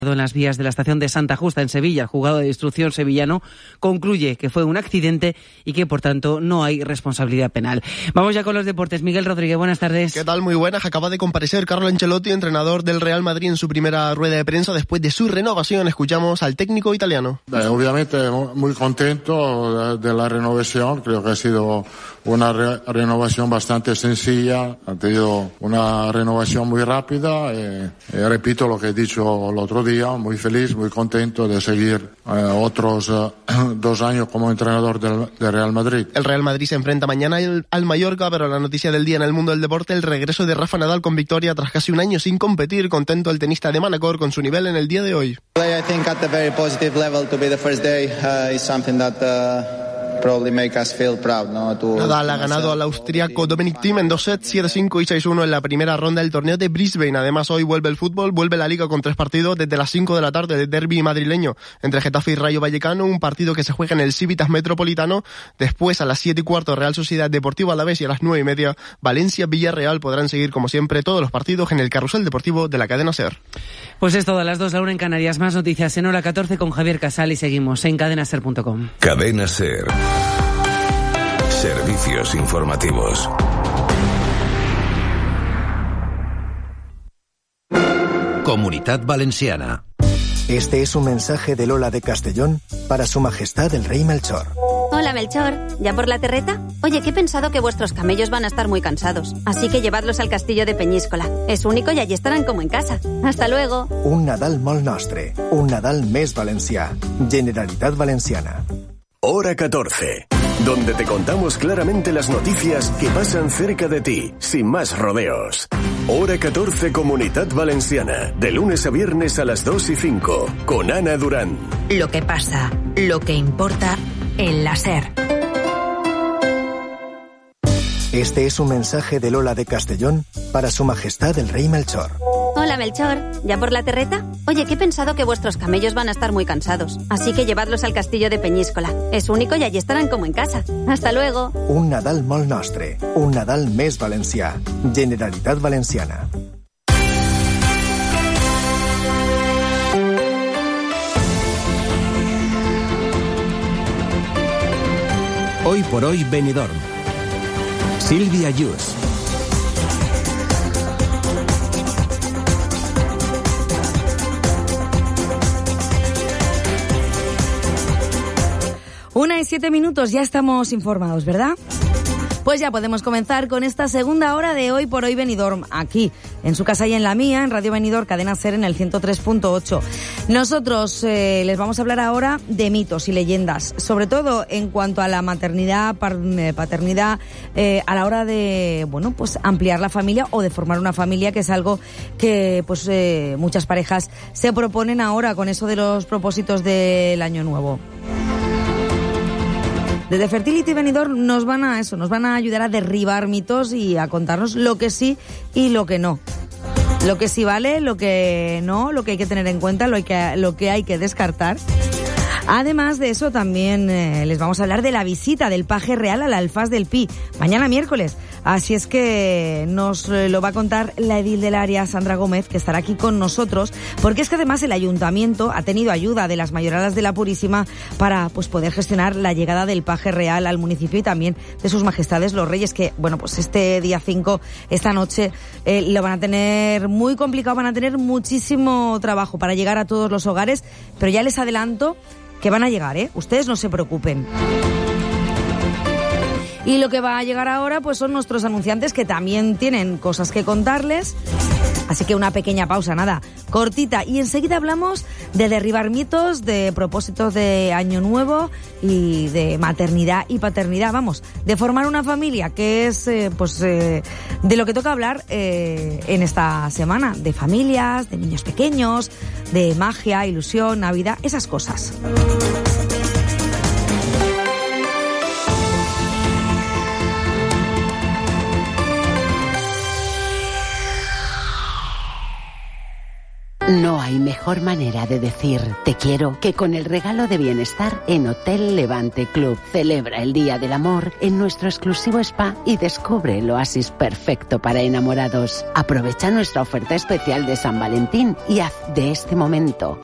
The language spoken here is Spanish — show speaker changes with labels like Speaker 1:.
Speaker 1: en las vías de la estación de Santa Justa en Sevilla. El juzgado de instrucción sevillano concluye que fue un accidente y que por tanto no hay responsabilidad penal. Vamos ya con los deportes. Miguel Rodríguez, buenas tardes.
Speaker 2: ¿Qué tal? Muy buenas. Acaba de comparecer Carlo Ancelotti, entrenador del Real Madrid, en su primera rueda de prensa después de su renovación. Escuchamos al técnico italiano.
Speaker 3: Obviamente muy contento de la renovación. Creo que ha sido una renovación bastante sencilla. Ha tenido una renovación muy rápida. Repito lo que he dicho el otro día. Muy feliz, muy contento de seguir otros 2 años como entrenador del Real Madrid.
Speaker 2: El Real Madrid se enfrenta mañana al Mallorca, pero la noticia del día en el mundo del deporte, el regreso de Rafa Nadal con victoria tras casi un año sin competir. Contento el tenista de Manacor con su nivel en el día de hoy.
Speaker 4: I think at a very positive level to be the first day is something that probably make us feel proud, ¿no?
Speaker 2: Nadal ha ganado al austriaco Dominic Thiem en 2 sets, 7-5 y 6-1 en la primera ronda del torneo de Brisbane. Además, hoy vuelve el fútbol, vuelve la Liga con 3 partidos desde las 5 de la tarde de derbi madrileño entre Getafe y Rayo Vallecano, un partido que se juega en el Civitas Metropolitano. Después, a las 7:15, Real Sociedad Deportivo Alavés, y a las 9:30, Valencia-Villarreal. Podrán seguir, como siempre, todos los partidos en el carrusel deportivo de la cadena SER.
Speaker 1: Pues es todo, a las 2, la 1 en Canarias. Más noticias en hora 14 con Javier Casal y seguimos en cadenaser.com.
Speaker 5: Cadena SER. Servicios informativos. Comunitat Valenciana.
Speaker 6: Este es un mensaje de Lola de Castellón para Su Majestad el Rey Melchor.
Speaker 7: Hola Melchor, ¿ya por la terreta? Oye, que he pensado que vuestros camellos van a estar muy cansados, así que llevadlos al castillo de Peñíscola. Es único y allí estarán como en casa. Hasta luego.
Speaker 6: Un Nadal molt nostre, un Nadal més valencià. Generalitat Valenciana.
Speaker 8: Hora 14, donde te contamos claramente las noticias que pasan cerca de ti, sin más rodeos. Hora 14, Comunitat Valenciana, de lunes a viernes a las 2:05, con Ana Durán.
Speaker 9: Lo que pasa, lo que importa, en la SER.
Speaker 6: Este es un mensaje de Lola de Castellón para Su Majestad el Rey Melchor.
Speaker 7: Hola Melchor, ¿ya por la terreta? Oye, que he pensado que vuestros camellos van a estar muy cansados, así que llevadlos al castillo de Peñíscola. Es único y allí estarán como en casa. Hasta luego.
Speaker 6: Un Nadal molt nostre, un Nadal més valencià. Generalitat Valenciana.
Speaker 10: Hoy por hoy Benidorm. Silvia Yus.
Speaker 11: Una y 7 minutos, ya estamos informados, ¿verdad? Pues ya podemos comenzar con esta segunda hora de Hoy por Hoy Benidorm, aquí, en su casa y en la mía, en Radio Benidorm, Cadena SER, en el 103.8. Nosotros les vamos a hablar ahora de mitos y leyendas, sobre todo en cuanto a la maternidad, paternidad, a la hora de, bueno, pues ampliar la familia o de formar una familia, que es algo que, pues, muchas parejas se proponen ahora con eso de los propósitos del año nuevo. Desde Fertility Benidorm nos van a ayudar a derribar mitos y a contarnos lo que sí y lo que no. Lo que sí vale, lo que no, lo que hay que tener en cuenta, lo que hay que descartar. Además de eso, también les vamos a hablar de la visita del paje real al Alfaz del Pi, mañana miércoles. Así es que nos lo va a contar la edil del área, Sandra Gómez, que estará aquí con nosotros, porque es que además el ayuntamiento ha tenido ayuda de las Mayoradas de la Purísima para, pues, poder gestionar la llegada del paje real al municipio y también de sus majestades los reyes, que, bueno, pues este día 5, esta noche, lo van a tener muy complicado, van a tener muchísimo trabajo para llegar a todos los hogares, pero ya les adelanto que van a llegar, ustedes no se preocupen. Y lo que va a llegar ahora, pues, son nuestros anunciantes, que también tienen cosas que contarles. Así que una pequeña pausa, nada, cortita. Y enseguida hablamos de derribar mitos, de propósitos de año nuevo y de maternidad y paternidad. Vamos, de formar una familia, que es, de lo que toca hablar en esta semana. De familias, de niños pequeños, de magia, ilusión, Navidad, esas cosas.
Speaker 12: No hay mejor manera de decir te quiero que con el regalo de bienestar en Hotel Levante Club. Celebra el Día del Amor en nuestro exclusivo spa y descubre el oasis perfecto para enamorados. Aprovecha nuestra oferta especial de San Valentín y haz de este momento